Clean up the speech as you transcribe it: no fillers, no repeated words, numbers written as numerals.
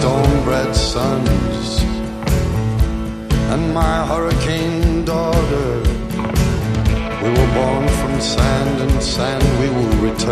stone-bred sons and my hurricane daughter. We were born from sand, and sand we will return.